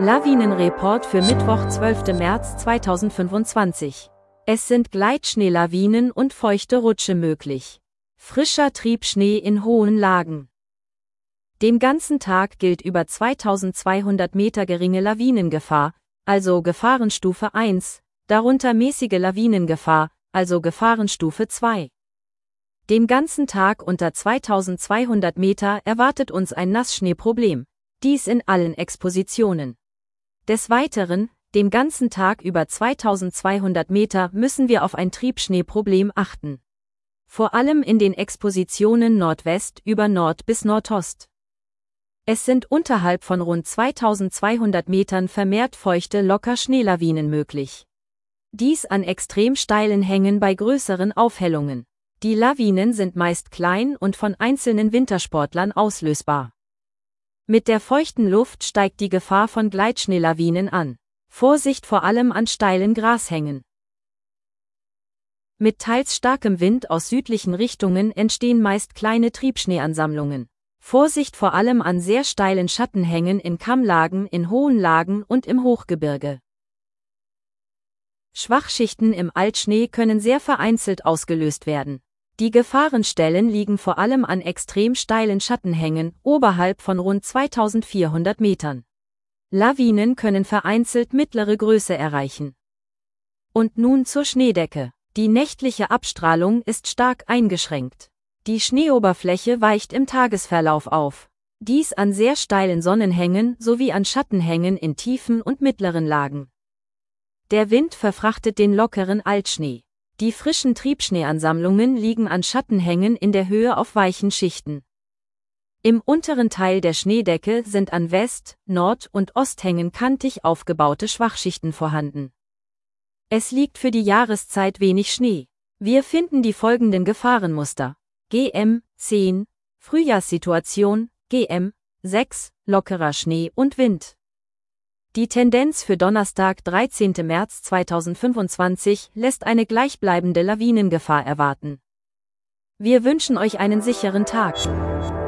Lawinenreport für Mittwoch, 12. März 2025. Es sind Gleitschneelawinen und feuchte Rutsche möglich. Frischer Triebschnee in hohen Lagen. Den ganzen Tag gilt über 2200 Meter geringe Lawinengefahr, also Gefahrenstufe 1, darunter mäßige Lawinengefahr, also Gefahrenstufe 2. Den ganzen Tag unter 2200 Meter erwartet uns ein Nassschneeproblem, dies in allen Expositionen. Des Weiteren, den ganzen Tag über 2200 Meter müssen wir auf ein Triebschneeproblem achten. Vor allem in den Expositionen Nordwest über Nord bis Nordost. Es sind unterhalb von rund 2200 Metern vermehrt feuchte Locker-Schneelawinen möglich. Dies an extrem steilen Hängen bei größeren Aufhellungen. Die Lawinen sind meist klein und von einzelnen Wintersportlern auslösbar. Mit der feuchten Luft steigt die Gefahr von Gleitschneelawinen an. Vorsicht vor allem an steilen Grashängen. Mit teils starkem Wind aus südlichen Richtungen entstehen meist kleine Triebschneeansammlungen. Vorsicht vor allem an sehr steilen Schattenhängen in Kammlagen, in hohen Lagen und im Hochgebirge. Schwachschichten im Altschnee können sehr vereinzelt ausgelöst werden. Die Gefahrenstellen liegen vor allem an extrem steilen Schattenhängen, oberhalb von rund 2400 Metern. Lawinen können vereinzelt mittlere Größe erreichen. Und nun zur Schneedecke. Die nächtliche Abstrahlung ist stark eingeschränkt. Die Schneeoberfläche weicht im Tagesverlauf auf. Dies an sehr steilen Sonnenhängen sowie an Schattenhängen in tiefen und mittleren Lagen. Der Wind verfrachtet den lockeren Altschnee. Die frischen Triebschneeansammlungen liegen an Schattenhängen in der Höhe auf weichen Schichten. Im unteren Teil der Schneedecke sind an West-, Nord- und Osthängen kantig aufgebaute Schwachschichten vorhanden. Es liegt für die Jahreszeit wenig Schnee. Wir finden die folgenden Gefahrenmuster. GM 10, Frühjahrssituation, GM 6, lockerer Schnee und Wind. Die Tendenz für Donnerstag, 13. März 2025 lässt eine gleichbleibende Lawinengefahr erwarten. Wir wünschen euch einen sicheren Tag.